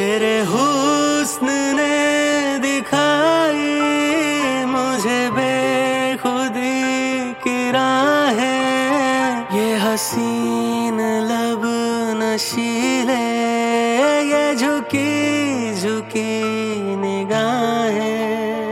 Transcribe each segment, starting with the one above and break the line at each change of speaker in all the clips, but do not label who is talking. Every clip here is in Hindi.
तेरे हुस्न ने दिखाई मुझे बेखुदी की राहें, ये हसीन लब नशीले, ये झुकी झुकी निगाहें।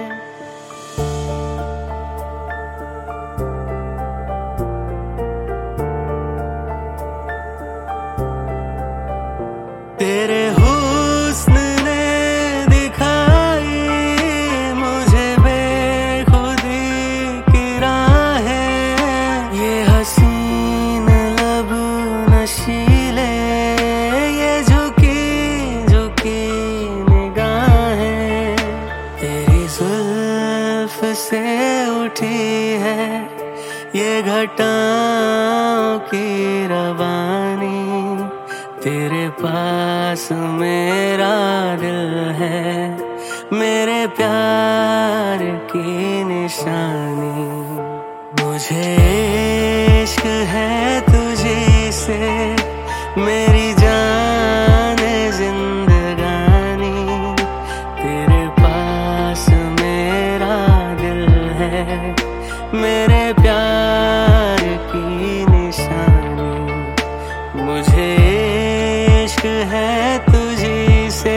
तेरे हुस्न ने दिखाई मुझे बेखुदी की राहें, ये हसीन लब नशीले, ये झुकी झुकी निगाहें। तेरी जुल्फ से उठी है ये घटाओं की रवानी, तेरे पास मेरा दिल है, मेरे प्यार की निशानी। मुझे इश्क है तुझी से, मेरी जान जिंदगानी, तेरे पास मेरा दिल है, मेरे प्यार की निशानी। मुझे इश्क है तुझी से।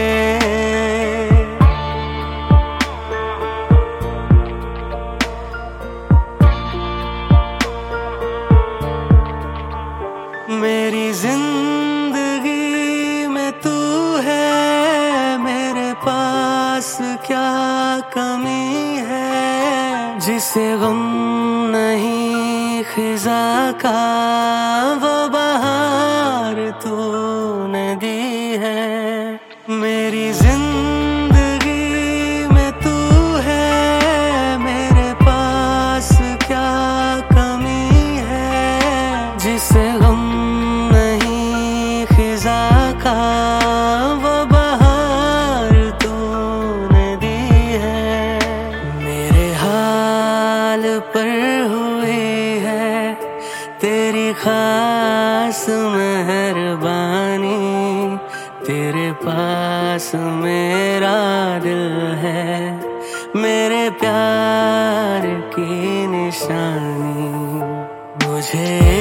मेरी जिंदगी में तू है, मेरे पास क्या कमी है, जिसे गम नहीं खिजा का वो बहार तूने दी है। मेरी जिंदगी में तू है, मेरे पास क्या कमी है, जिसे गम नहीं खिजा का वो बहार तूने दी है। मेरे हाल पर हुई है तेरी खास मेहरबानी, तेरे पास मेरा दिल है, मेरे प्यार की निशानी। मुझे